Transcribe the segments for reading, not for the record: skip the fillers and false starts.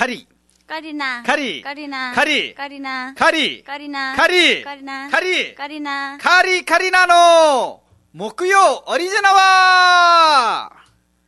カリカリナ。 カリカリナ。 カリカリナ。 カリカリナ。 カリカリナ。 カリカリナ。 カリカリナの木曜オリジナワー。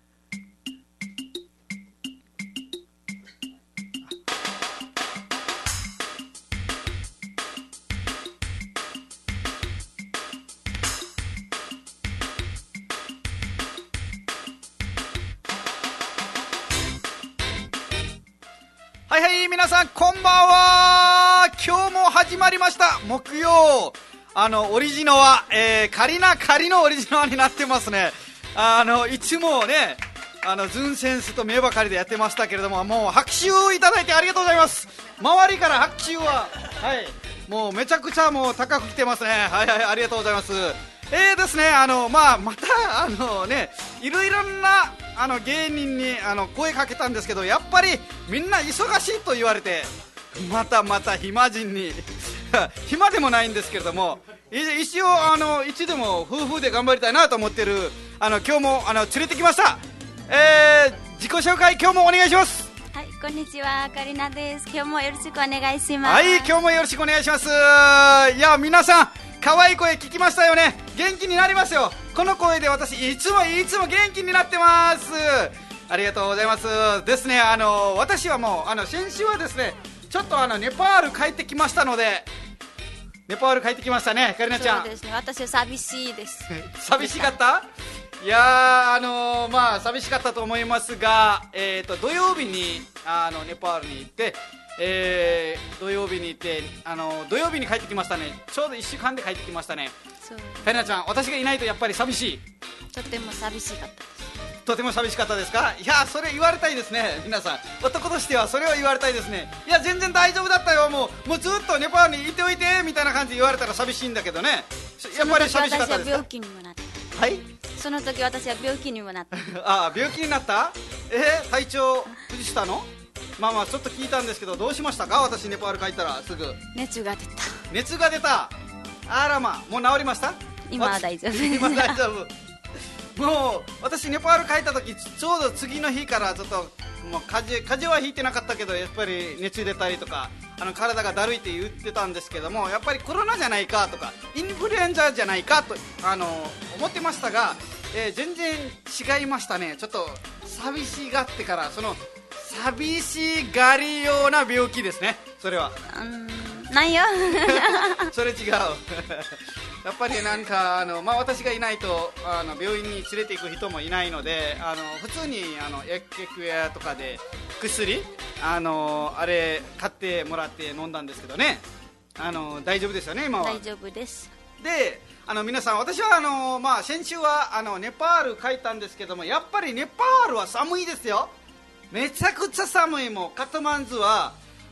はいはい、皆さんこんばんは。今日も始まりました木曜オリジナは、カリナカリのオリジナになってますね。いつもねズンセンスと目ばかりでやってましたけれども、もう拍手をいただいてありがとうございます。周りから拍手は、はい、もうめちゃくちゃもう高く来てますね。はいはい、ありがとうございます。ですね、またね、いろいろな芸人に声かけたんですけど、やっぱりみんな忙しいと言われて、また暇人に暇でもないんですけれども、一応いつでも夫婦で頑張りたいなと思ってる今日も連れてきました。自己紹介今日もお願いします。 はい、こんにちは、カリナです。今日もよろしくお願いします。 はい、今日もよろしくお願いします。いや、皆さん可愛い声聞きましたよね。元気になりますよ。この声で私いつも元気になってます。ありがとうございますですね。私はもう先週はですね、ちょっとネパール帰ってきましたので。ネパール帰ってきましたね、カリナちゃん。 そうですね、私は寂しいです寂しかった？いやー、寂しかったと思いますが、土曜日にネパールに行って、土曜日に行って、土曜日に帰ってきましたね。ちょうど1週間で帰ってきましたね。 そう、 カリナちゃん、私がいないとやっぱり寂しい？ とても寂しかったです。 とても寂しかったですか？いや、それ言われたいですね。皆さん、男としてはそれは言われたいですね。いや、全然大丈夫だったよ、もうずっとネパールにいておいてみたいな感じで言われたら寂しいんだけどね。やっぱり寂しかったですか？ その時私は病気にもなった。 はい、 その時私は病気にもなったあ、病気になった？体調崩したの？ちょっと聞いたんですけど、どうしましたか？私ネパール帰ったらすぐ熱が出た。 熱が出た。あら、もう治りました？ 今は大丈夫です。 今大丈夫。もう私ネパール帰った時、ちょうど次の日からちょっともう風邪はひいてなかったけど、やっぱり熱出たりとか体がだるいって言ってたんですけども、やっぱりコロナじゃないかとかインフルエンザじゃないかと思ってましたが、全然違いましたね。ちょっと寂しがってから、その寂しがりような病気ですね、それは。 なんよそれ違うやっぱりなんか私がいないと病院に連れて行く人もいないので、普通に薬局屋とかで薬あれ買ってもらって飲んだんですけどね、大丈夫ですよね今は。 大丈夫です。 で皆さん、私は先週はネパール帰ったんですけども、やっぱりネパールは寒いですよ。めちゃくちゃ寒い。もうカトマンズは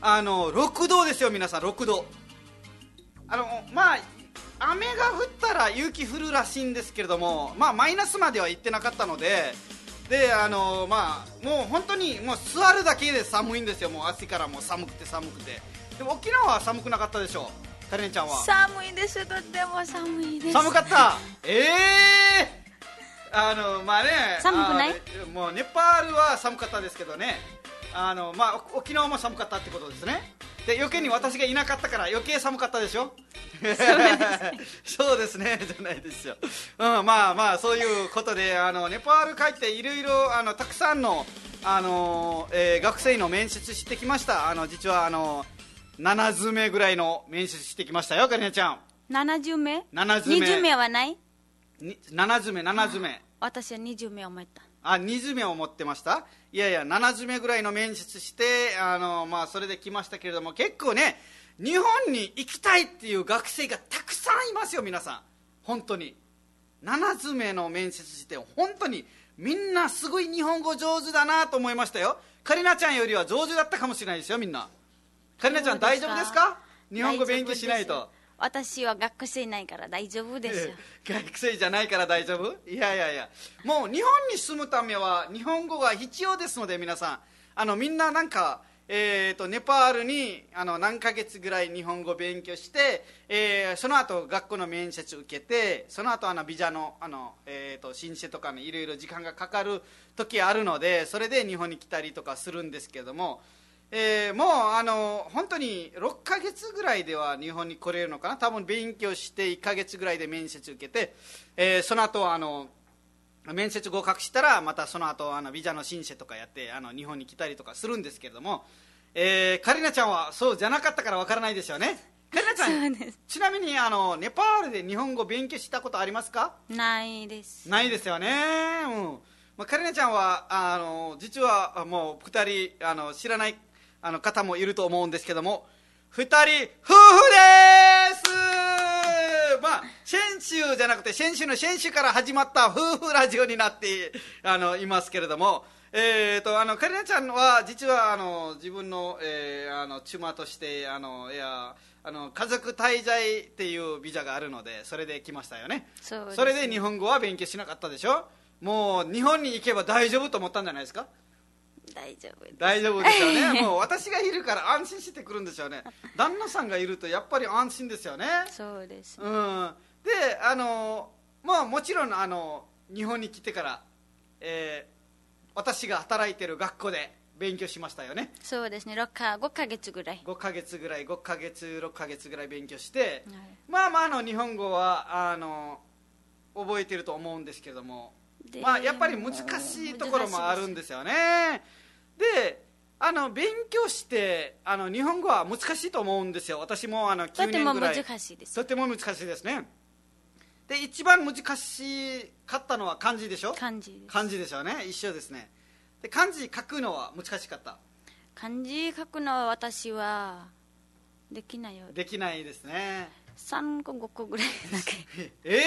6度ですよ、皆さん。6度。雨が降ったら雪降るらしいんですけれども、マイナスまでは行ってなかったので、もう本当にもう座るだけで寒いんですよ。もう足からもう寒くて。でも沖縄は寒くなかったでしょ、カリネちゃんは？ 寒いです、とっても寒いです。 寒かった。 寒くない？ もうネパールは寒かったですけどね、沖縄も寒かったってことですね。で、余計に私がいなかったから余計寒かったでしょそうですね、じゃないですよ。そういうことでネパール帰っていろいろたくさんの、学生の面接してきました。実は70名ぐらいの面接してきましたよ、カリナちゃん。 70名 ？70名。 20名はない 70名。 私は20名思った。 20名を持ってました。いやいや、70名ぐらいの面接して、それで来ましたけれども、結構ね、日本に行きたいっていう学生がたくさんいますよ、皆さん。本当に70名の面接して、本当にみんなすごい日本語上手だなと思いましたよ。カリナちゃんよりは上手だったかもしれないですよ、みんな。カリナちゃん大丈夫ですか？日本語勉強しないと。 私は学生いないから大丈夫ですよ。 学生じゃないから大丈夫？いや、もう日本に住むためは日本語が必要ですので、皆さんみんななんか、ネパールに何ヶ月ぐらい日本語勉強して、その後学校の面接受けて、その後ビザの申請とかにいろいろ時間がかかる時あるので、それで日本に来たりとかするんですけども、 もう本当に6ヶ月ぐらいでは日本に来れるのかな。多分勉強して1ヶ月ぐらいで面接受けて、その後面接合格したらまたその後ビザの申請とかやって日本に来たりとかするんですけれども、カリナちゃんはそうじゃなかったからわからないですよね。カリナちゃん、ちなみにネパールで日本語勉強したことありますか？ ないです。 ないですよね。カリナちゃんは実はもう2人知らない方もいると思うんですけども、2人夫婦です。先週じゃなくて先週から始まった夫婦ラジオになっていますけれども、カリナちゃんは実は自分の、妻として家族滞在っていうビザがあるので、それで来ましたよね。 そうですね。 それで日本語は勉強しなかったでしょ。もう日本に行けば大丈夫と思ったんじゃないですか？ 大丈夫です。 大丈夫ですよね。もう私がいるから安心してくるんですよね。旦那さんがいるとやっぱり安心ですよね。 そうです、 でもちろん日本に来てから、私が働いてる学校で勉強しましたよね。 そうですね。5ヶ月ぐらい 6ヶ月ぐらい勉強して、はい、日本語は覚えてると思うんですけども、やっぱり難しいところもあるんですよね。で勉強して日本語は難しいと思うんですよ。私も9年ぐらいとても難しいです。 とても難しいですね。で一番難しかったのは漢字でしょ。漢字でしょうね。一緒ですね。で漢字書くのは難しかった。 漢字書くのは私はできないよ。 できないですね。 3個5個ぐらいだけ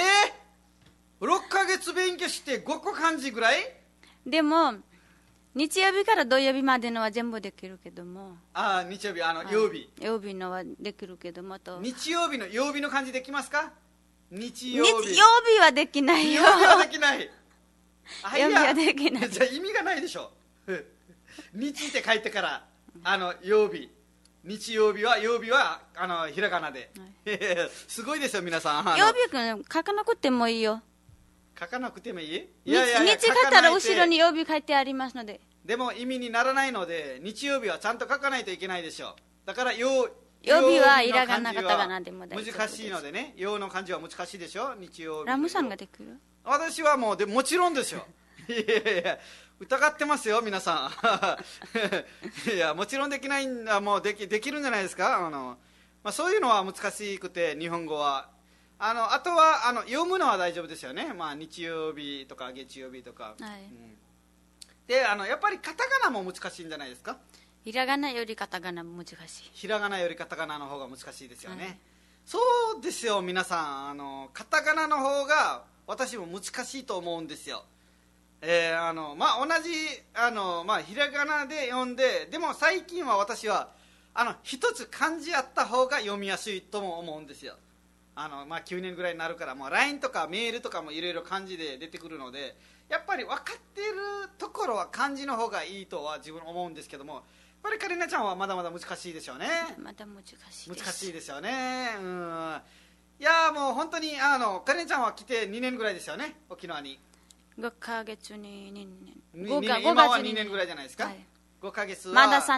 6ヶ月勉強して5個漢字ぐらい。 でも日曜日から土曜日までのは全部できるけども、 日曜日曜日のはできるけども、と日曜日の曜日の漢字できますか？日曜日はできないよ。 曜日はできない。 曜日はできない。 じゃあ意味がないでしょ。日って書いてから曜日、日曜日はひらがなで、はい、すごいですよ皆さん。 曜日書かなくてもいいよ。 書かなくてもいい？ 日書いたら後ろに曜日書いてありますので。 でも意味にならないので日曜日はちゃんと書かないといけないでしょ。だから曜日はひらがなカタカナでも大丈夫です。 難しいのでね。曜の漢字は難しいでしょ。日曜日。 ラムさんができる？ 私はもちろんですよ。いや疑ってますよ皆さん。いやもちろんできないんだ。もうできるんじゃないですか。そういうのは難しくて日本語はあとは読むのは大丈夫ですよね。日曜日とか月曜日とか、はい、でやっぱりカタカナも難しいんじゃないですか。 ひらがなよりカタカナ難しい。 ひらがなよりカタカナの方が難しいですよね、はい、そうですよ皆さん。カタカナの方が私も難しいと思うんですよ。同じひらがなで読んで、でも最近は私は一つ漢字あった方が読みやすいとも思うんですよ。9年ぐらいになるからもう LINE とかメールとかもいろいろ漢字で出てくるので、やっぱり分かっているところは漢字の方がいいとは自分思うんですけども、やっぱりカリナちゃんはまだまだ難しいでしょうね。 まだ難しいです。 難しいですよね。いやもう本当にカリナちゃんは来て2年ぐらいですよね。沖縄に 5ヶ月に2 年。今は2年ぐらいじゃないですか、はい、5ヶ月はまだ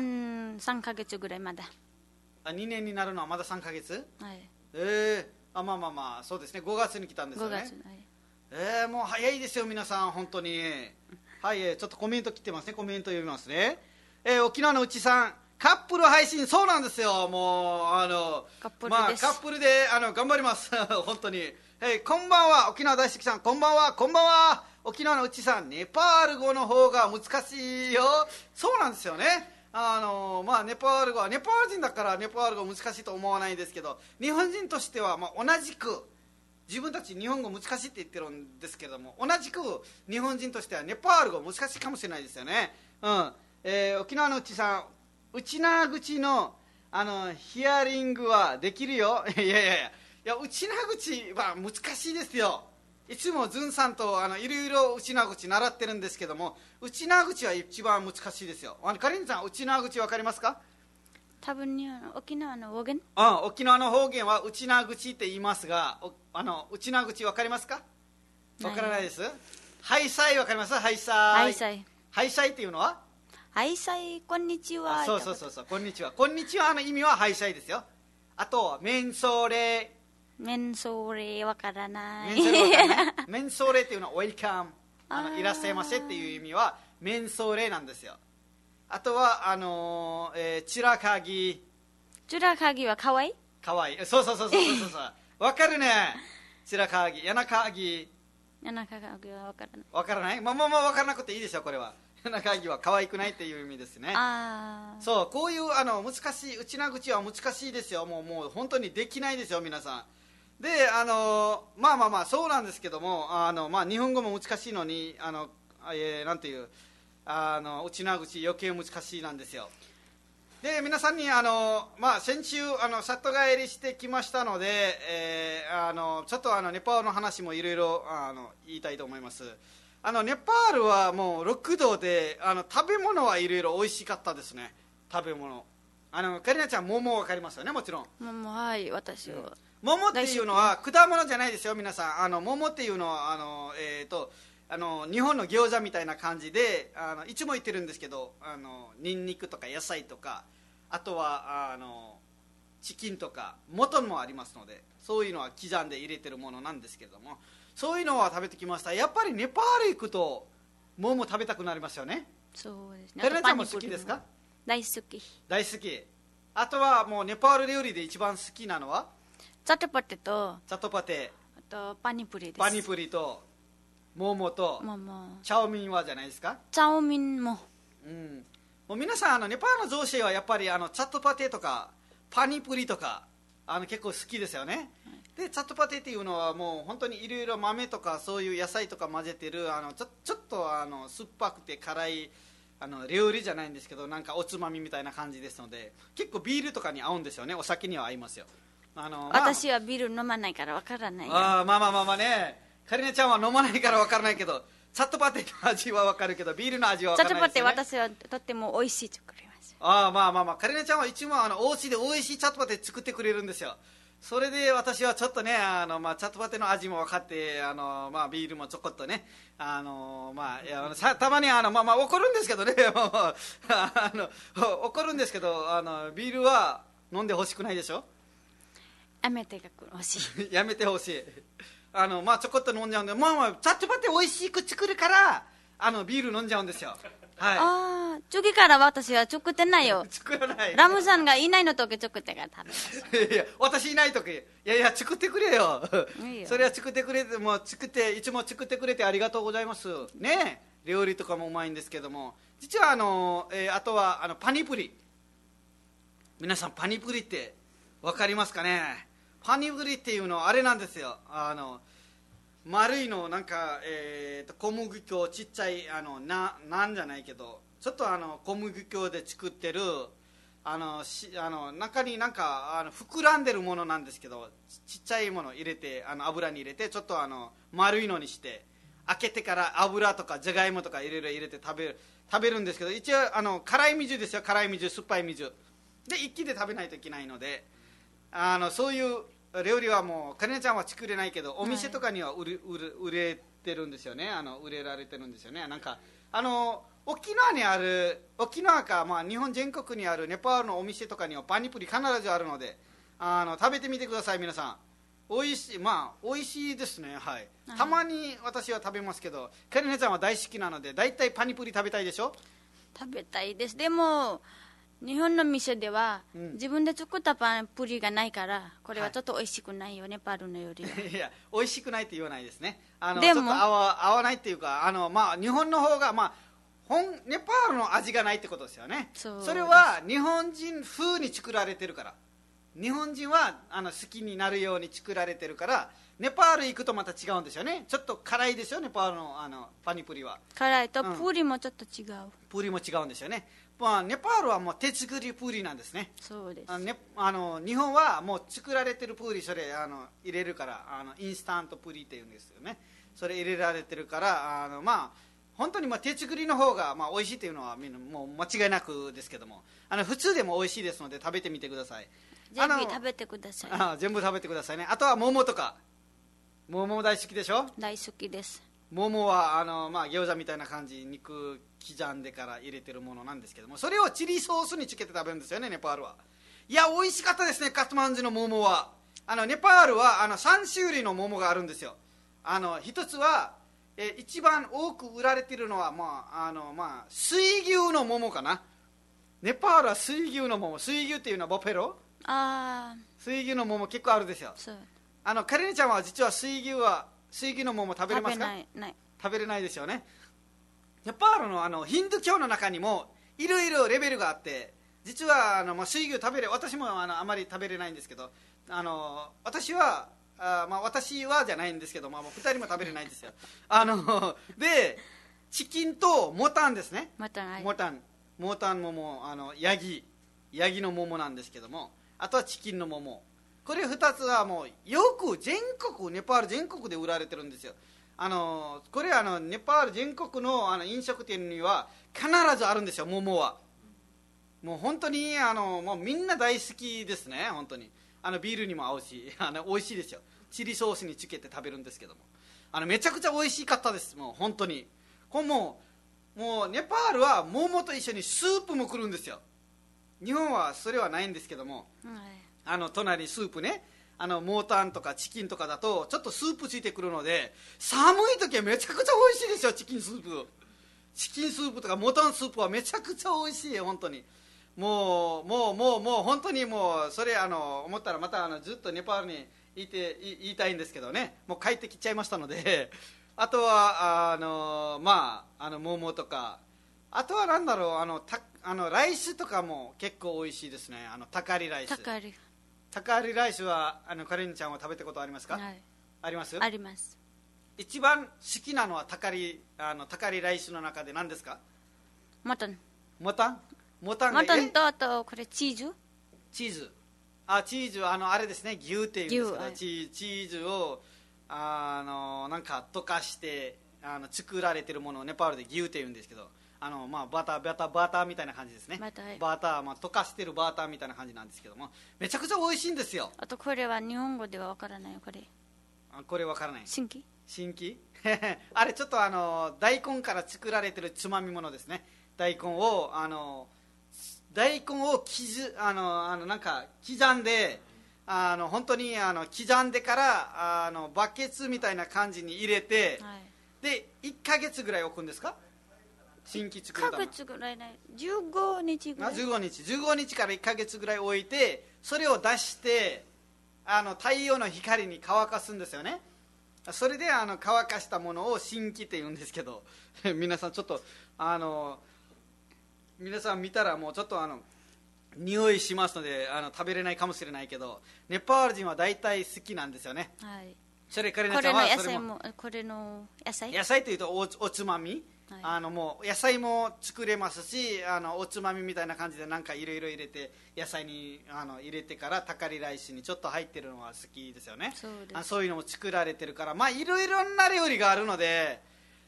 3ヶ月ぐらい。まだ 2年になるのはまだ3ヶ月。 はい。 そうですね。5月に来たんですよね。 5月、はい。 もう早いですよ皆さん本当に。はい、ちょっとコメント来てますね。コメント読みますね。沖縄のうちさん、カップル配信。そうなんですよ。もうカップルです。 カップルで頑張ります本当に。こんばんは沖縄大好きさん。こんばんは。こんばんは。沖縄のうちさん、ネパール語の方が難しいよ。そうなんですよね。ネパール語はネパール人だからネパール語難しいと思わないんですけど、日本人としては同じく自分たち日本語難しいって言ってるんですけども、同じく日本人としてはネパール語難しいかもしれないですよね。沖縄のうちさん、内縄口のヒアリングはできるよ。いや内縄口は難しいですよ。いつもズンさんといろいろ内縄口習ってるんですけども、内縄口は一番難しいですよ。カリンさん、内縄口分かりますか？ 多分沖縄の方言。 沖縄の方言は内縄口って言いますが、内縄口分かりますか？分からないです。ハイサイ分かります？ハイサイ。ハイサイっていうのは？ はいさい、こんにちは。 そうそうそうそう、こんにちは。こんにちはの意味ははいさいですよ。あとメンソーレ。 メンソーレわからなメンい。 ソーレわかんないメンソーレっていうのはウェルカム、 あーいらっしゃいませっていう意味はメンソーレなんですよ。あとはチラカギ。 チュラカギはかわいい。 かわいい。そうそうそうそうそうそうわかるね。チラカギ、ヤナカギ。 ヤナカギはわからない。 わからない。まあまあまあわからなくていいでしょこれは。ヤナカギは可愛くないっていう意味ですね。 ああ。 そう、こういう難しい、内な口は難しいですよ。もう本当にできないですよ皆さん。でまあまあまあそうなんですけども、まあ、日本語も難しいのになんていう内な口余計難しいなんですよ。で皆さんにまあ、先週里帰りしてきましたので、ちょっとネパールの話もいろいろ言いたいと思います。ネパールはもう6度で食べ物はいろいろ美味しかったですね。食べ物カリナちゃん桃分かりますよね。もちろん桃、はい、私は。 桃っていうのは果物じゃないですよ皆さん。桃っていうのは日本の餃子みたいな感じでいつも言ってるんですけどニンニクとか野菜とかあとはチキンとか元もありますので、そういうのは刻んで入れてるものなんですけれども、そういうのは食べてきました。やっぱりネパール行くと桃食べたくなりますよね。 そうですね。 カリナちゃんも好きですか？ 大好き。 大好き。あとはもうネパール料理で一番好きなのはチャトパテと、 チャトパテ、 あとパニプリです。 パニプリと桃と桃、 チャオミンはじゃないですか。 チャオミンも。 もう皆さんネパールの女性はやっぱりチャットパテとかパニプリとか結構好きですよね。でチャットパテっていうのはもう本当にいろいろ豆とかそういう野菜とか混ぜてるちょっと酸っぱくて辛い料理じゃないんですけど、なんかおつまみみたいな感じですので、結構ビールとかに合うんですよね。お酒には合いますよ。 私はビール飲まないからわからないよ。 まあまあまあまあね、カリナちゃんは飲まないからわからないけど、チャットパテの味はわかるけどビールの味はわからないですよね。 チャットパテ私はとっても美味しい作ります。 まあまあまあ、カリナちゃんはいつもお家で美味しいチャットパテ作ってくれるんですよ。それで私はちょっとねチャットパテの味も分かってまあ、ビールもちょこっとねまあ、たまにまあまあ怒るんですけどね怒るんですけどビールは飲んでほしくないでしょ。 やめてほしい。 やめてほしい。まあ、ちょこっと飲んじゃうんで、まあまあチャットパテ美味しく作るからビール飲んじゃうんですよ。はい。 ああ、次から私は作ってないよ。 作らない。 ラムさんがいないの時作ってから食べます。 いや私いない時、いや作ってくれよ。 いいよ。 それは作ってくれて、もういつも作ってくれてありがとうございますね。料理とかもうまいんですけども、実はあとはパニプリ。皆さんパニプリって分かりますかね。パニプリっていうのはあれなんですよ。丸いのなんか、小麦粉ちっちゃいなんじゃないけどちょっと小麦粉で作ってる中になんか膨らんでるものなんですけど、ちっちゃいもの入れて油に入れてちょっと丸いのにして開けてから油とかじゃがいもとかいろいろ入れて食べるんですけど、一応辛い水ですよ。辛い水、酸っぱい水で一気で食べないといけないのでそういう料理はもうカリナちゃんは作れないけどお店とかには売れてるんですよね。売れられてるんですよね。なんか沖縄か、まあ、日本全国にあるネパールのお店とかにはパニプリ必ずあるので食べてみてください皆さん。美味しいですね。はい。たまに私は食べますけどカリナちゃんは大好きなので、だいたいパニプリ食べたいでしょ。 食べたいです。でも日本の店では、自分で作ったパンプリがないからこれはちょっと美味しくないよね、ネパールのよりは。 いや美味しくないって言わないですね。 でもちょっと合わないっていうかまあ、日本の方が、まあ、ネパールの味がないってことですよね。それは日本人風に作られてるから、日本人は好きになるように作られてるから、ネパール行くとまた違うんですよね。ちょっと辛いですよネパールのパニプリは。 辛いとプリもちょっと違う、 プリも違うんですよね。まあ、ネパールはもう手作りプリなんですね。 そうです。 日本はもう作られてるプリ、それ入れるからインスタントプリっていうんですよね。それ入れられてるからまあ本当に手作りの方がまあ美味しいというのはみんなもう間違いなくですけども、普通でも美味しいですので食べてみてください。 全部食べてください。 全部食べてくださいね。あとは桃とか。桃大好きでしょ。 大好きです。 桃は餃子みたいな感じ、肉刻んでから入れてるものなんですけども、それをチリソースにつけて食べるんですよね、ネパールは。いや、美味しかったですね、カトマンズの桃は。ネパールは3種類の桃があるんですよ。一つは、一番多く売られているのは、水牛の桃かな。ネパールは水牛の桃、水牛っていうのはボフェロ、水牛の桃結構あるですよ。 そう。 カレネちゃんは実は水牛の桃食べれますか？ 食べない。 食べれないですよね。ネパールのヒンドゥー教の中にもいろいろレベルがあって、実は水牛食べれ、私もあまり食べれないんですけど、私はじゃないんですけど、2人も食べれないんですよ。でチキンとモタンですね。モタン桃、ヤギの桃なんですけども、あとはチキンの桃、これ2つはもうよくネパール全国で売られてるんですよ。これネパール全国の飲食店には必ずあるんですよ、桃は。もう本当にもうみんな大好きですね、本当に。ビールにも合うし美味しいですよ。チリソースにつけて食べるんですけども、めちゃくちゃ美味しかったです。もう本当にもうネパールは桃と一緒にスープも来るんですよ。日本はそれはないんですけども、隣にスープね、モータンとかチキンとかだとちょっとスープついてくるので、寒い時はめちゃくちゃ美味しいですよ。チキンスープとかモータンスープはめちゃくちゃ美味しいよ、本当に。もう本当にもうそれ思ったらまたずっとネパールに言いたいんですけどね、もう帰ってきちゃいましたのであとは桃とか、あとはなんだろう、ライスとかも結構美味しいですね。タカリライスはカレンちゃんは食べたことありますか？ はい、 あります。一番好きなのはタカリライスの中で何ですか？モタンと、あとこれチーズあれですね、牛っていうんですけど、チーズをなんか溶かして作られてるものをネパールで牛っていうんですけど、バターみたいな感じですね。バター、溶かしてるバターみたいな感じなんですけども、めちゃくちゃ美味しいんですよ。 あとこれは日本語ではわからないよ。 これわからない。 新規あれちょっと大根から作られてるつまみものですね。大根をなんか刻んで、本当に刻んでからバケツみたいな感じに入れて、で1ヶ月ぐらい置くんですか？新規作るため。1ヶ月ぐらいない、15日ぐらい。15日から1ヶ月ぐらい置いて、それを出して太陽の光に乾かすんですよね。それで乾かしたものを新規って言うんですけど皆さんちょっと皆さん見たらもうちょっと匂いしますので食べれないかもしれないけど、ネパール人は大体好きなんですよね。それからこれの野菜というとおつまみ、もう野菜も作れますし、おつまみみたいな感じでなんかいろいろ入れて、野菜に入れてからタカリライスにちょっと入ってるのは好きですよね。そういうのも作られてるから、いろいろな料理があるので、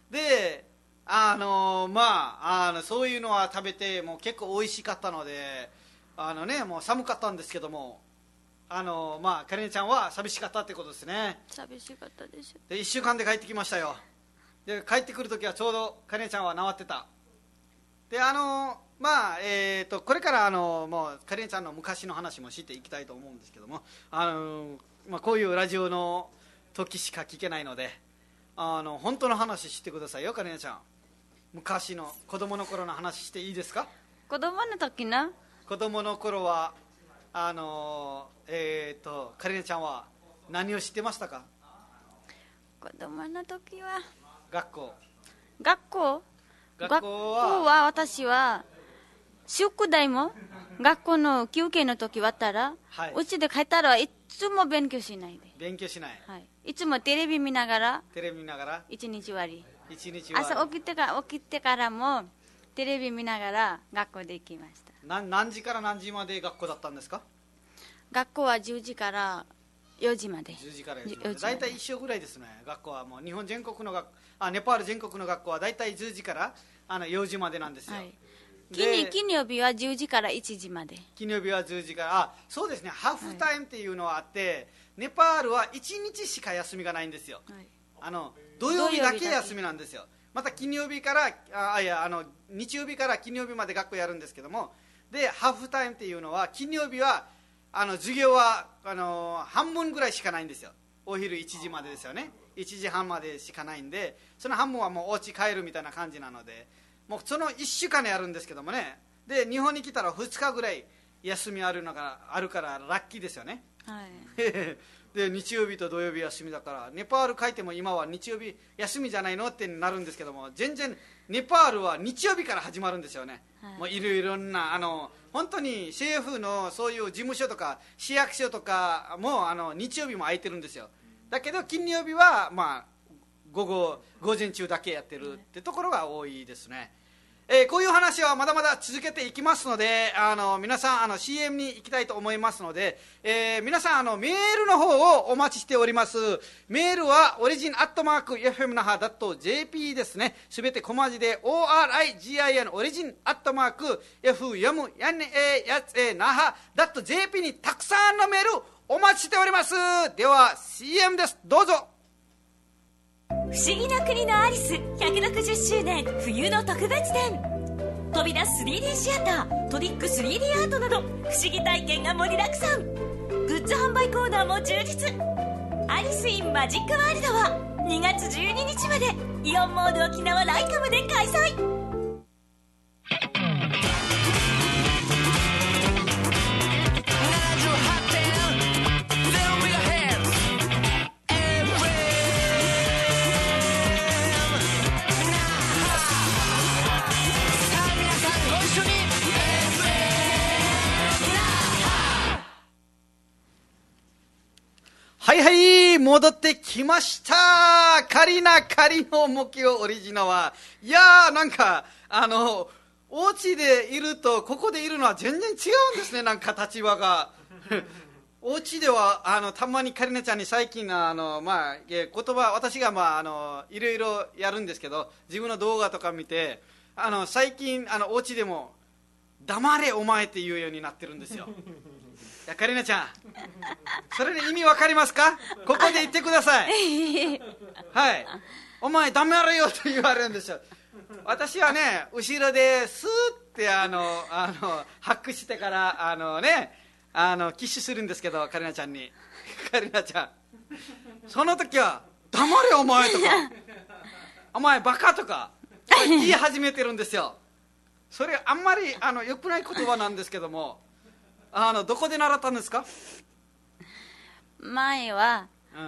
そういうのは食べてもう結構美味しかったので、もう寒かったんですけども、カレンちゃんは寂しかったってことですね。 寂しかったです。 で1週間で帰ってきましたよ。で帰ってくるときはちょうどカレンちゃんは治ってた。でこれからもうカレンちゃんの昔の話もしていきたいと思うんですけども、こういうラジオの時しか聞けないので本当の話してくださいよ、カレンちゃん。昔の子供の頃の話していいですか？ 子供の頃はカレンちゃんは何を知ってましたか？ 子供の時は学校は私は宿題も学校の休憩の時終わったら、うちで帰ったらいつも勉強しない。いつもテレビ見ながら一日終わり。朝起きてからもテレビ見ながら学校で行きました。 何時から何時まで学校だったんですか？ 学校は10時から4時まで。 大体一緒ぐらいですね。学校はもう日本全国のネパール全国の学校は大体10時から4時までなんですよ。 金曜日は10時から1時まで。 金曜日は10時からそうですね、ハーフタイムっていうのはあって、ネパールは1日しか休みがないんですよ。 土曜日だけ休みなんですよ。また金曜日から日曜日から金曜日まで学校やるんですけども、でハーフタイムっていうのは金曜日は授業は半分ぐらいしかないんですよ。お昼1時までですよね。1時半までしかないんで、その半分はもうお家帰るみたいな感じなので、もうその1週間やるんですけどもね。で日本に来たら2日ぐらい休みあるからラッキーですよね、はい、で日曜日と土曜日休みだから、ネパール帰っても今は日曜日休みじゃないのってなるんですけども、全然ネパールは日曜日から始まるんですよね、はい、もういろんな本当に政府のそういう事務所とか市役所とかも日曜日も空いてるんですよ。だけど金曜日はまあ午前中だけやってるってところが多いですね。こういう話はまだまだ続けていきますので、皆さんCM に行きたいと思いますので、皆さんメールの方をお待ちしております。メールはorigin@fmnaha.jp ですね。すべて小文字で origin origin@fmnaha.jp にたくさんのメールお待ちしております。では CM です。どうぞ。 不思議な国のアリス160周年冬の特別展、飛び出す 3D シアター、トリック 3D アートなど不思議体験が盛りだくさん。グッズ販売コーナーも充実。アリス・イン・マジック・ワールドは2月12日までイオンモール沖縄ライカムで開催。 はいはい、戻ってきました。カリナカリの木曜オリジナは。いやー、なんかお家でいるとここでいるのは全然違うんですね。なんか立場がお家ではたまにカリナちゃんに最近言葉、私がいろいろやるんですけど、自分の動画とか見て最近お家でも黙れお前って言うようになってるんですよ。いやカリナちゃん、それで意味わかりますか？ここで言ってください。はい、お前黙れよと言われるんですよ。私はね、後ろでスーってハックしてからキッシュするんですけど、カリナちゃんにカリナちゃん、その時は黙れお前とかお前バカとか言い始めてるんですよ。それあんまり良くない言葉なんですけども、どこで習ったんですか？ 前は、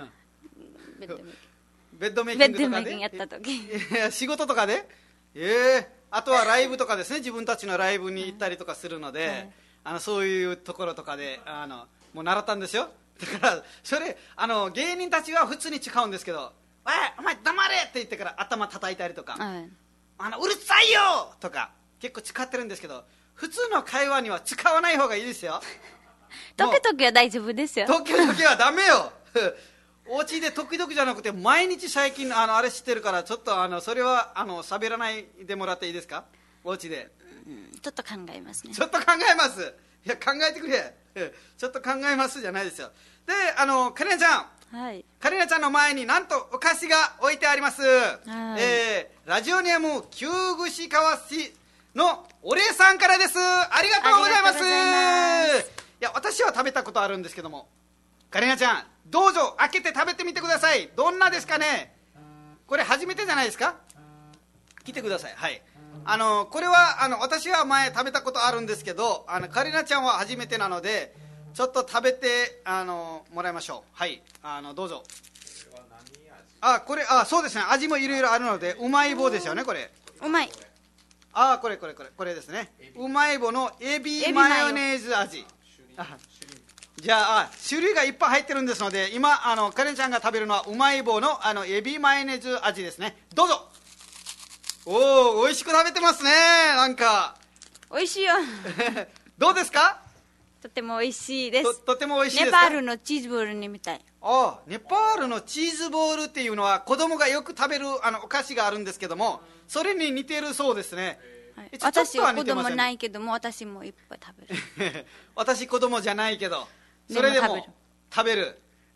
ベッドメイキングとかでやった時仕事とかで、あとはライブとかですね、自分たちのライブに行ったりとかするので、そういうところとかでもう習ったんですよ。だからそれ芸人たちは普通に使うんですけど、お前黙れって言ってから頭叩いたりとか、うるさいよとか結構使ってるんですけど、普通の会話には使わない方がいいですよ。 時々は大丈夫ですよ。 時々はダメよ。お家で時々じゃなくて毎日最近あれ知ってるから、ちょっとそれは喋らないでもらっていいですか？お家で、 ちょっと考えますね。 ちょっと考えます。いや考えてくれ。ちょっと考えますじゃないですよ。でカリナちゃん、はい、カリナちゃんの前になんとお菓子が置いてあります。ラジオネーム旧串川市のお礼さんからです。ありがとうございます。いや私は食べたことあるんですけども、カリナちゃんどうぞ開けて食べてみてください。どんなですかね？これ初めてじゃないですか？来てください。はい、これは私は前食べたことあるんですけど、カリナちゃんは初めてなのでちょっと食べてもらいましょう。はい、どうぞ。これそうですね、味もいろいろあるのでうまい棒ですよね。これうまい。 これですね。うまい棒のエビマヨネーズ味。じゃあ種類がいっぱい入ってるんですので、今カレンちゃんが食べるのはうまい棒のエビマヨネーズ味ですね。どうぞ。おお、美味しく食べてますね。なんか美味しいよ。 どうですか？ とても美味しいです。 とても美味しいですか？ ネパールのチーズボールにみたい。 ネパールのチーズボールっていうのは子供がよく食べるお菓子があるんですけども、それに似てるそうですね。 私は子供ないけども、私もいっぱい食べる。 私子供じゃないけどそれでも食べる。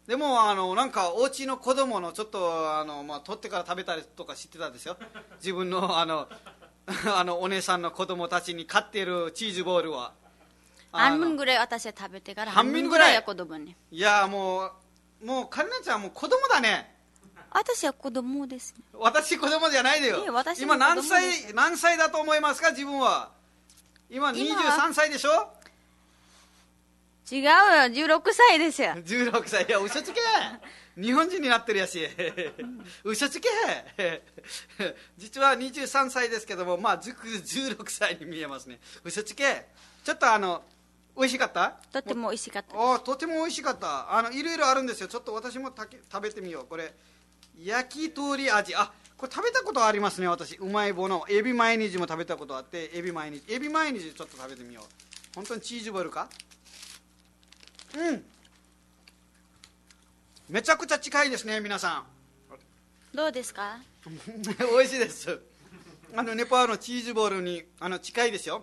でもなんかお家の子供のちょっと取ってから食べたりとか知ってたんですよ。自分のお姉さんの子供たちに買っているチーズボールは半分ぐらい私は食べてから半分ぐらいは子供に。 いやもうカリナちゃんはもう子供だね。 私は子供ですね。 私子供じゃないでよ。今何歳だと思いますか？自分は今23歳でしょ。 違うよ、16歳ですよ。 16歳。いや嘘つけ。日本人になってるやし。嘘つけ。実は23歳ですけども、まあ16歳に見えますね。嘘つけ。ちょっと美味しかった？ とても美味しかったです。 とても美味しかった。いろいろあるんですよ。ちょっと私も食べてみよう。これ焼き鳥味。これ食べたことありますね。私うまい棒のエビ毎日も食べたことあって、エビ毎日ちょっと食べてみよう。本当にチーズボールか？めちゃくちゃ近いですね。皆さんどうですか？ 美味しいです。ネパールのチーズボールに近いですよ。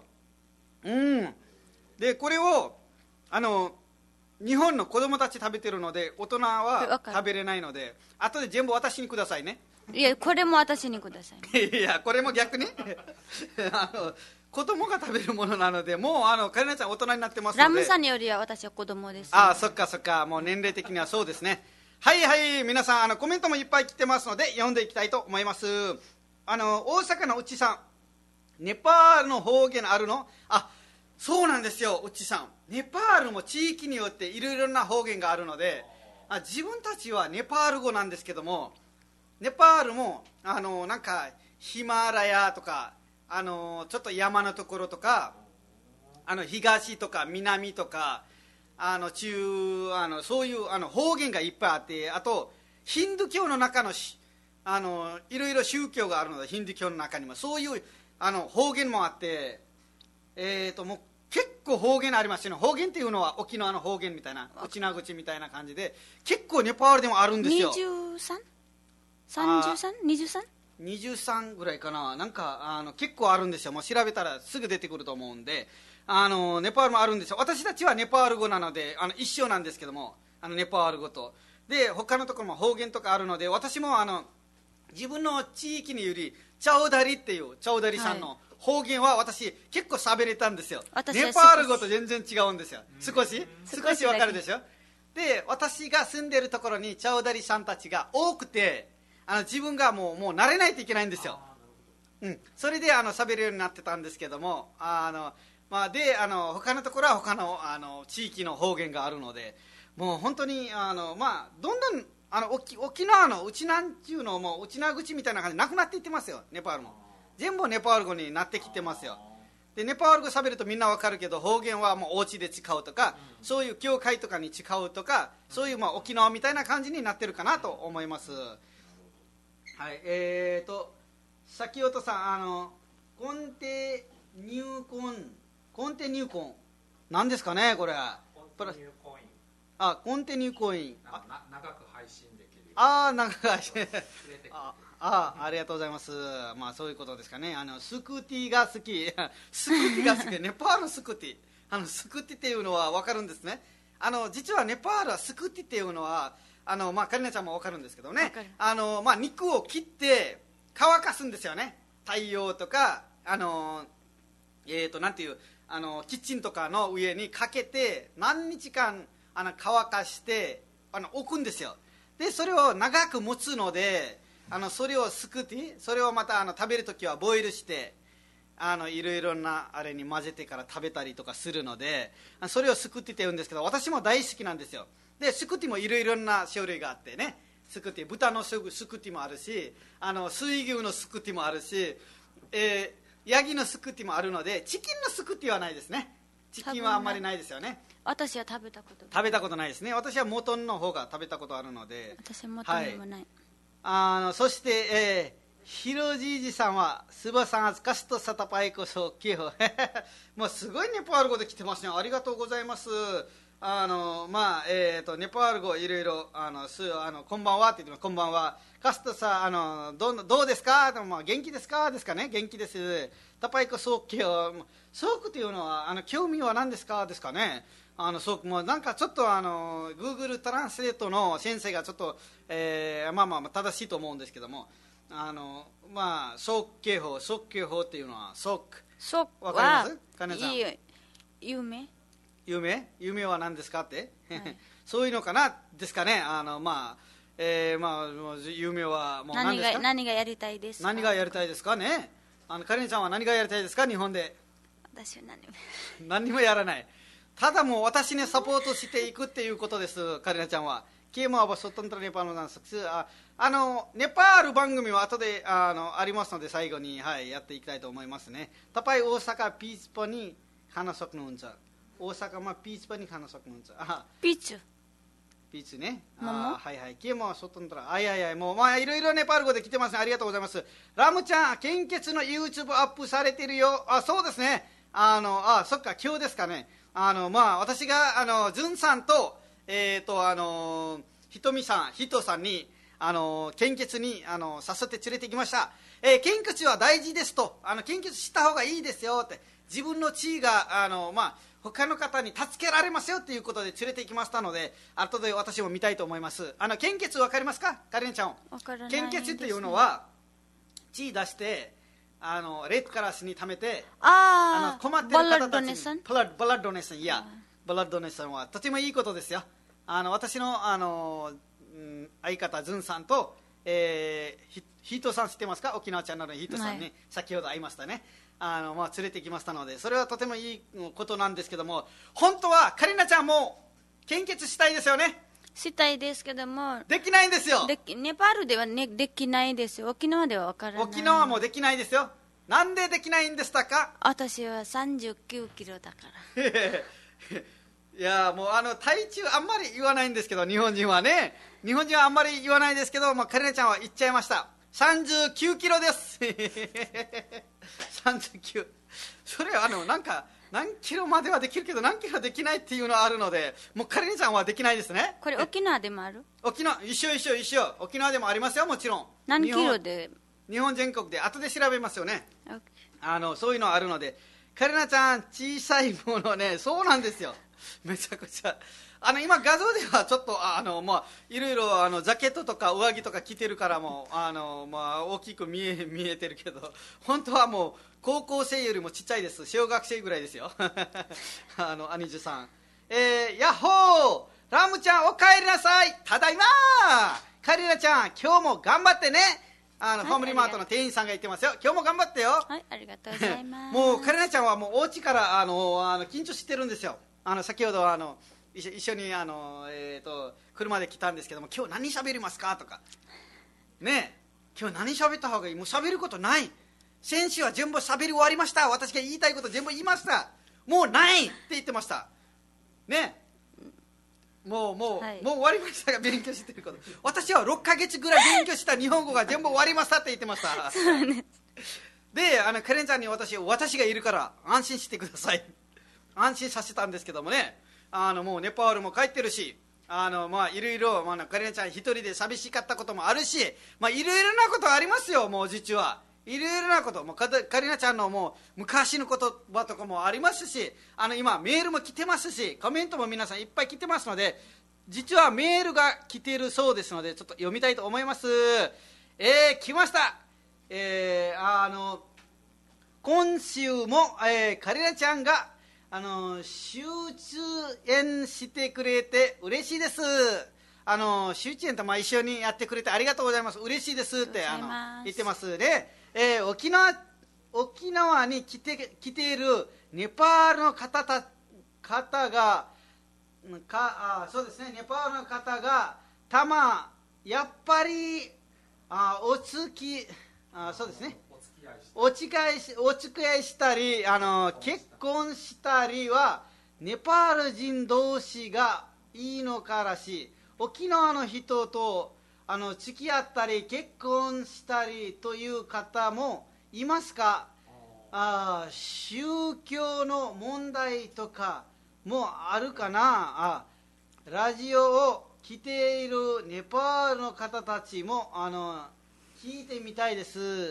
でこれを日本の子供たち食べてるので、大人は食べれないので、後で全部私にくださいね。 いや、これも私にください。 いや、これも逆に子供が食べるものなので、もうカリナちゃん大人になってますので。 ラムさんよりは私は子供です、ね。 そっか、もう年齢的にはそうですね。はい皆さんコメントもいっぱい来てますので読んでいきたいと思います。大阪のうちさん、ネパールの方言あるの？そうなんですよ。うちさん、ネパールも地域によっていろいろな方言があるので、自分たちはネパール語なんですけども、ネパールもなんかヒマラヤとかちょっと山のところとか東とか南とか中そういう方言がいっぱいあって、あとヒンドゥー教の中のいろいろ宗教があるので、ヒンドゥー教の中にもそういう方言もあって、もう結構方言ありますよね。方言っていうのは沖縄の方言みたいな、内名口みたいな感じで、結構ネパールでもあるんですよ。 23?23 ぐらいかな。なんか結構あるんですよ。もう調べたらすぐ出てくると思うんで、ネパールもあるんですよ。私たちはネパール語なので一緒なんですけども、ネパール語とで他のところも方言とかあるので、私も自分の地域によりチャウダリっていうチャウダリさんの方言は私結構喋れたんですよ。ネパール語と全然違うんですよ。少しわかるでしょ。で私が住んでるところにチャウダリさんたちが多くて、自分がもう慣れないといけないんですよ。それで喋れるようになってたんですけども、で他のところは他の地域の方言があるので、もう本当にどんどん沖縄の内南中のもう内名口みたいな感じなくなっていってますよ。ネパールも全部ネパール語になってきてますよ。でネパール語喋るとみんなわかるけど、方言はもうお家で使うとか、そういう教会とかに使うとか、そういう沖縄みたいな感じになってるかなと思います。はい、先ほどさんコンテ入婚なんですかね、これ。 コンテニューコイン。 コンテニューコイン。 長く配信できる。 長く配信。ありがとうございます。そういうことですかね。スクーティーが好き。スクーティーが好き。ネパールのスクーティー。スクーティーっていうのは分かるんですね。実はネパールはスクーティーっていうのはカリナちゃんも分かるんですけどね。肉を切って乾かすんですよね。太陽とかなんていうキッチンとかの上にかけて何日間乾かして置くんですよ。でそれを長く持つのでそれをスクーティー、それをまた食べるときはボイルしていろいろなあれに混ぜてから食べたりとかするので、それをスクーティーって言うんですけど、私も大好きなんですよ。でスクーティーもいろいろな種類があってね、スクーティー、豚のスクーティーもあるし、水牛のスクーティーもあるし、ヤギのスクーティーもあるので、チキンのスクーティーはないですね。チキンはあんまりないですよね。 私は食べたことないですね。私は元の方が食べたことあるので。 私は元にもない、 そして、 ひろじいじさんはスバさんあずかすとさたぱいこそきよもうすごいネパール語で来てますね。ありがとうございます。ネパール語いろいろこんばんはって言ってます。こんばんは。カストさどうですか。元気ですかですかね。元気です。たぱいこそきよ。ソークというのは興味は何ですかですかね。もうなんかちょっとGoogle トランスレートの先生がちょっと、正しいと思うんですけども、即警報っていうのは即わかります？かねさん。夢は何ですかって、はい、そういうのかなですかね。夢はもう何ですか。 何がやりたいですか。 何がやりたいですかね。カレンちゃんは何がやりたいですか。日本で。 私は何もやらない。ただもう私にサポートしていくっていうことです。カレナちゃんはネパール番組は後でありますので最後に、はい、やっていきたいと思いますね。タパイ大阪ピーチパに話そうのんちゃ大阪ピーチパに話そうのんちゃピーチね。はいはい。キエモはそっとんたらもういろいろネパール語で来てますね。ありがとうございます。ラムちゃん献血の YouTube アップされてるよ。そうですね。そっか今日ですかね。私がズンさんとひとさんに献血に誘って連れてきました。献血は大事ですと、献血した方がいいですよって、自分の地位が他の方に助けられますよということで連れて行きましたので、後で私も見たいと思います。献血分かりますか、カレンちゃん。献血っていうのは血出してレッドカラスに貯めて困ってる方たちにブラッドドネーション、いやブラッドドネーションはとてもいいことですよ。私の相方ズンさんと、ヒートさん知ってますか。沖縄チャンネルのヒートさんに、はい、先ほど会いましたね。連れてきましたので、それはとてもいいことなんですけども、本当はカリナちゃんも献血したいですよね。 したいですけどもできないんですよ。 ネパールでは、できないですよ。沖縄では分からない。 沖縄もできないですよ。なんでできないんでしたか。 私は39キロだからいやもう体重あんまり言わないんですけど、日本人はあんまり言わないですけど、カリナちゃんは言っちゃいました。39キロです39。それなんか何キロまではできるけど何キロできないっていうのはあるので、もうカリナちゃんはできないですね。 これ沖縄でもある。 沖縄一緒沖縄でもありますよ。もちろん何キロで日本全国で後で調べますよね。そういうのあるので、カリナちゃん小さいものね、そうなんですよ。めちゃくちゃ今画像ではちょっといろいろジャケットとか上着とか着てるからも大きく見えてるけど、本当はもう高校生よりもちっちゃいです。小学生ぐらいですよ兄貴さん、ヤッホーラムちゃんお帰りなさい。ただいまカリナちゃん今日も頑張ってね。ファミリーマートの店員さんが言ってますよ。今日も頑張ってよ。 はい、ありがとうございますもうカリナちゃんはもうお家から緊張してるんですよ。先ほど一緒に車で来たんですけども、今日何喋りますかとかね。今日何喋った方がいい。もう喋ることない。先週は全部喋り終わりました。私が言いたいこと全部言いました。もうないって言ってましたね。もう終わりましたが、勉強してること。私は6ヶ月ぐらい勉強した日本語が全部終わりましたって言ってましたでカレンちゃんに私がいるから安心してください安心させたんですけどもね、もうネパールも帰ってるし、いろいろカレンちゃん一人で寂しかったこともあるし、いろいろなことありますよ。もう実はいろいろなこと、カリナちゃんのもう昔の言葉とかもありますし、今メールも来てますし、コメントも皆さんいっぱい来てますので、実はメールが来ているそうですので、ちょっと読みたいと思います。来ました。今週も、カリナちゃんが出演してくれて嬉しいです。出演と一緒にやってくれてありがとうございます。嬉しいですって言ってますね。沖縄に来ているネパールの方がそうですね、ネパールの方がやっぱりそうですね、お付き合いしたり結婚したりはネパール人同士がいいのからし、沖縄の人と付き合ったり結婚したりという方もいますか？宗教の問題とかもあるかな。ラジオを聞いているネパールの方たちも聞いてみたいです。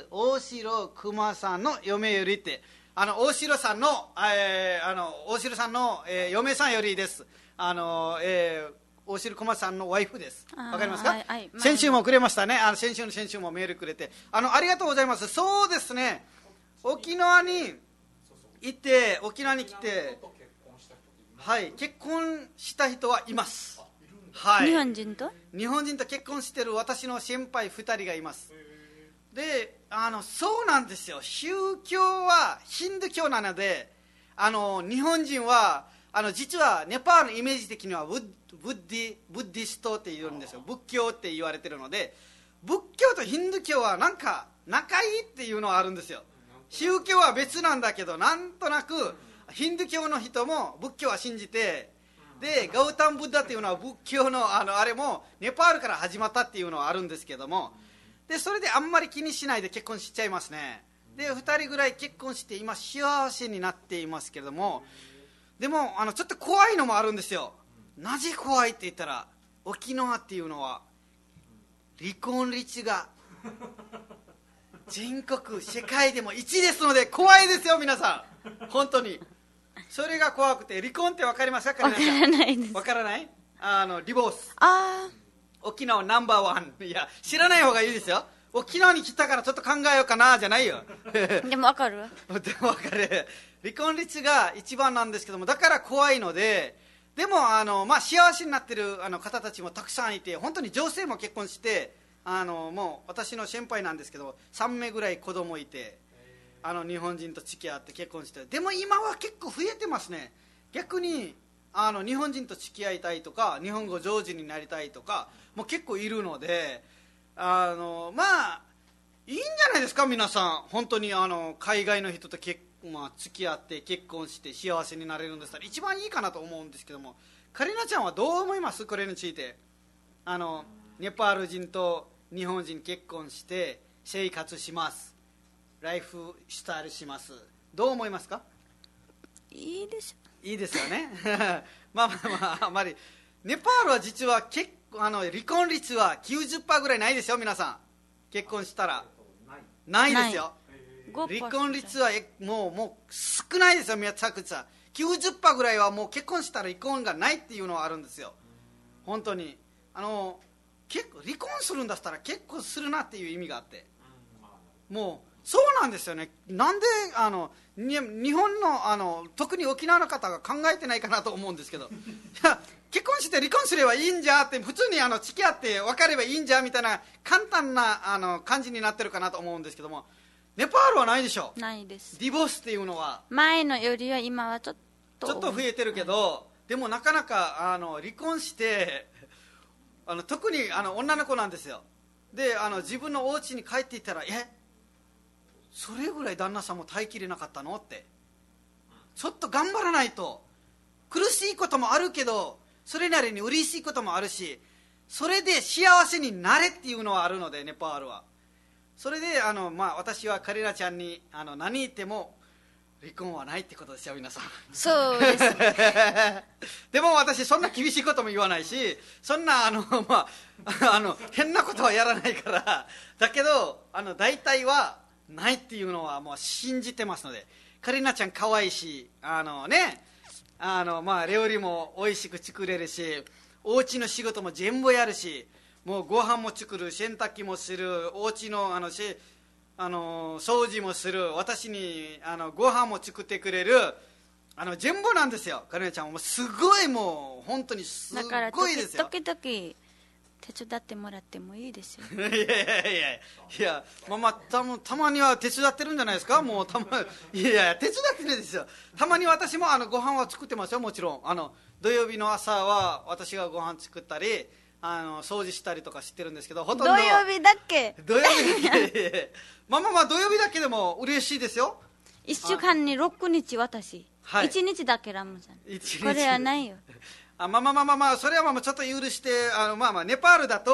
大城熊さんの嫁よりって、大城さんの、大城さんの、嫁さんよりです。大城熊さんのワイフです。わかりますか？先週もくれましたね。先週もメールくれてありがとうございます。そうですね、沖縄に行って沖縄に来て、はい、結婚した人はいます。はい、 日本人と結婚してる私の先輩2人がいます。でそうなんですよ。宗教はヒンドゥー教なので、日本人は実はネパールのイメージ的にはブッディストって言うんですよ。仏教って言われてるので、仏教とヒンドゥー教はなんか仲いいっていうのはあるんですよ。宗教は別なんだけど、なんとなくヒンドゥー教の人も仏教は信じて、でガウタンブッダっていうのは仏教のあれもネパールから始まったっていうのはあるんですけども、でそれであんまり気にしないで結婚しちゃいますね。で2人ぐらい結婚して今幸せになっていますけれども、でもちょっと怖いのもあるんですよ。なぜ怖いって言ったら、沖縄っていうのは離婚率が全国世界でも1位ですので怖いですよ皆さん、本当に。それが怖くて。離婚って分かりますか？ 分からないです。 分からない？リボース。 ああ、 沖縄ナンバーワン。いや知らない方がいいですよ。沖縄に来たからちょっと考えようかなじゃないよでも分かるわ。 でも分かる。離婚率が一番なんですけども、だから怖いので。でも幸せになってる方たちもたくさんいて、本当に女性も結婚して、もう私の先輩なんですけど3名ぐらい子供いて、日本人と付き合って結婚して。でも今は結構増えてますね。逆に日本人と付き合いたいとか、日本語上手になりたいとかもう結構いるので、いいんじゃないですか皆さん。本当に海外の人と付き合って結婚して幸せになれるんでしたら一番いいかなと思うんですけども、カリナちゃんはどう思います？これについて。ネパール人と日本人結婚して生活します、ライフスタイルします、どう思いますか？ いいですよねあまりネパールは実は離婚率は 90% ぐらいないですよ皆さん。結婚したらないですよ。離婚率はもう少ないですよ。めちゃくちゃ 90% ぐらいはもう結婚したら離婚がないっていうのはあるんですよ。本当に離婚するんだったら結婚するなっていう意味があって、もうそうなんですよね。なんで日本の特に沖縄の方が考えてないかなと思うんですけどいや結婚して離婚すればいいんじゃって、普通に付き合って別ればいいんじゃみたいな簡単な感じになってるかなと思うんですけども、ネパールはないでしょ。 ないです。 ディボースっていうのは前のよりは今はちょっと増えてるけど、でもなかなか離婚して特に女の子なんですよ。で自分のお家に帰っていったら、それぐらい旦那さんも耐えきれなかったのって、ちょっと頑張らないと。苦しいこともあるけどそれなりに嬉しいこともあるし、それで幸せになれっていうのはあるので、ネパールは。それで私はカリナちゃんに何言っても離婚はないってことですよ皆さん。 そうです、 でも私そんな厳しいことも言わないし、そんな変なことはやらないからだけど大体はないっていうのはもう信じてますので。カリナちゃん可愛いし料理も美味しく作れるし、お家の仕事も全部やるし、もうご飯も作る、洗濯機もする、お家の掃除もする、私にご飯も作ってくれる、全部なんですよ。カリナちゃんもすごい、もう本当にすごいですよ。 だから時々手伝ってもらってもいいですよ。 いやママたまには手伝ってるんじゃないですか。もう手伝ってないですよ。たまに私もご飯は作ってますよ。もちろん土曜日の朝は私がご飯作ったり掃除したりとかしてるんですけど、ほとんど土曜日だっけ土曜日だけ土曜日だけでも嬉しいですよ。 1週間に6日私、 はい、 1日だけラムさん、これはないよ。 それはちょっと許してネパールだと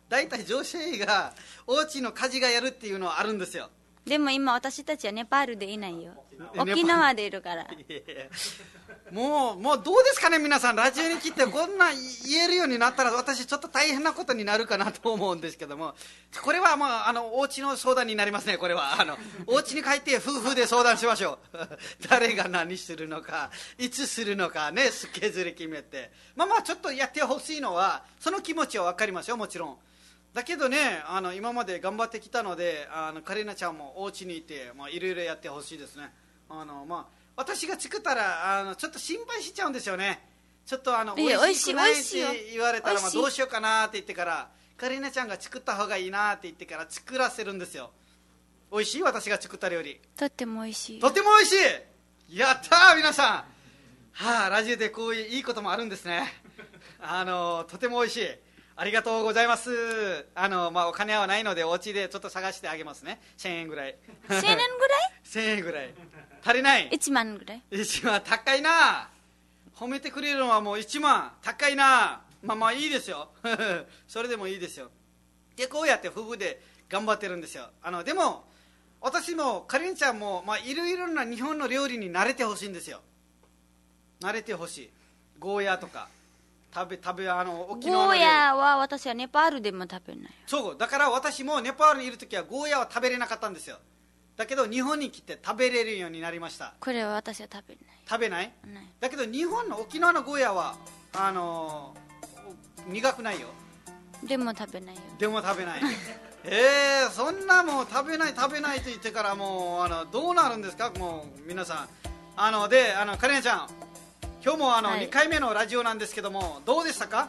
大体女性がお家の家事がやるっていうのはあるんですよ。 でも今私たちはネパールでいないよ。沖縄でいるから。 もうどうですかね皆さん、ラジオに来てこんな言えるようになったら私ちょっと大変なことになるかなと思うんですけども、これはお家の相談になりますね。これはお家に帰って夫婦で相談しましょう誰が何するのか、いつするのかね、スケジュール決めて、ちょっとやってほしいのはその気持ちは分かりますよ、もちろん。だけどね、今まで頑張ってきたので、カリナちゃんもお家にいていろいろやってほしいですね。私が作ったらちょっと心配しちゃうんですよね。ちょっと美味しくないって言われたらどうしようかなって言ってから、カリナちゃんが作った方がいいなって言ってから作らせるんですよ。美味しい？私が作った料理とっても美味しい。 とっても美味しい。やったー皆さん、ラジオでこういういいこともあるんですねとても美味しい。ありがとうございます。お金はないのでお家でちょっと探してあげますね。1000円ぐらい。 1000円ぐらい 1000円ぐらい足りない。 1万ぐらい。 1万高いな。褒めてくれるのはもう1万高いな。いいですよそれでもいいですよ。でこうやって夫婦で頑張ってるんですよ。でも私もカリンちゃんもいろいろな日本の料理に慣れてほしいんですよ。慣れてほしい。ゴーヤーとか沖縄の料理。 ゴーヤーは私はネパールでも食べないよ。 そうだから私もネパールにいるときはゴーヤーは食べれなかったんですよ。だけど日本に来て食べれるようになりました。 これは私は食べない。 食べない？ない。だけど日本の沖縄のゴーヤーは苦くないよ。でも食べないよ。でも食べないそんなもう食べないと言ってからもうどうなるんですかもう皆さん。カレンちゃん今日も2回目のラジオなんですけどもどうでしたか？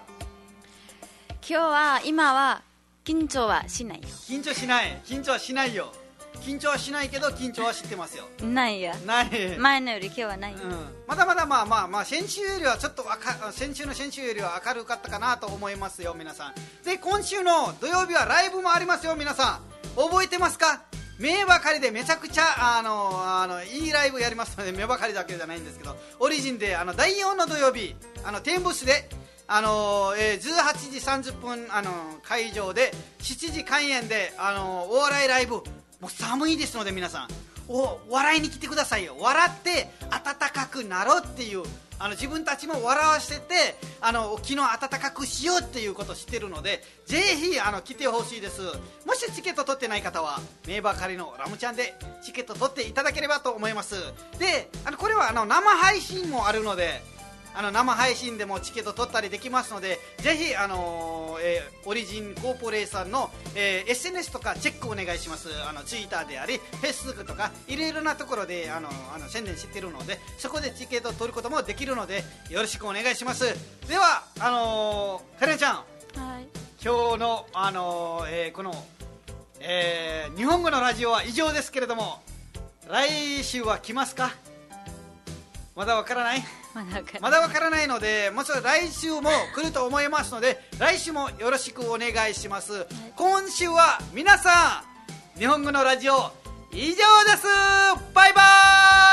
今は緊張はしないよ。 緊張しない。緊張はしないよ。緊張はしないけど緊張は知ってますよ。 ないや。ない。前のより今日はないよ。 まだまだ先週よりはちょっと先週よりは明るかったかなと思いますよ皆さん。で今週の土曜日はライブもありますよ皆さん。覚えてますか？名ばかりでめちゃくちゃいいライブやりますので、名ばかりだけじゃないんですけど、オリジンで第4の土曜日天ブスで18時30分会場で7時開演でお笑いライブ。もう寒いですので皆さん笑いに来てくださいよ。笑って暖かくなろうっていう自分たちも笑わせて沖縄暖かくしようっていうことを知ってるので、ぜひ来てほしいです。もしチケット取ってない方は名ばかりのラムちゃんでチケット取っていただければと思います。でこれは生配信もあるので生配信でもチケット取ったりできますので、ぜひオリジンコーポレーションの、SNS とかチェックお願いします。ツイッターでありフェイスブックとかいろいろなところで宣伝してるので、そこでチケットを取ることもできるのでよろしくお願いします。ではカレンちゃん、 はい、 今日の、この、日本語のラジオは以上ですけれども、来週は来ますか？まだわからない？まだわからないので、もちろん来週も来ると思いますので、来週もよろしくお願いします。今週は皆さん日本語のラジオ以上です。バイバーイ。